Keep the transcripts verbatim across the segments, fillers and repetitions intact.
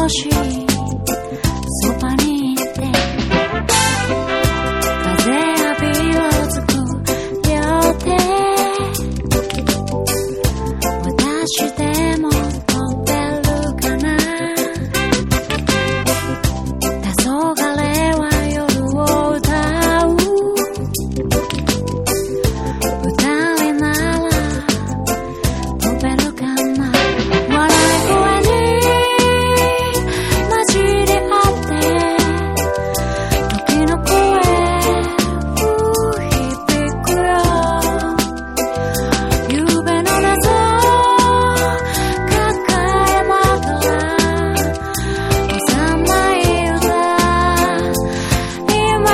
少しそばにいて風浴びをつく両手私でも飛べるかな黄昏は夜を歌う歌いなら飛べるかな笑い声に混じり合って時の声響くよ夕べの謎抱えながら幼い歌今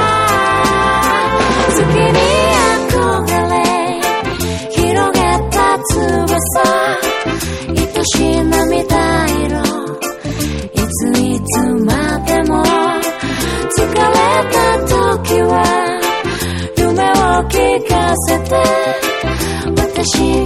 月に憧れ広げた翼愛しい涙色いついつまでも疲れた時は夢を聞かせて私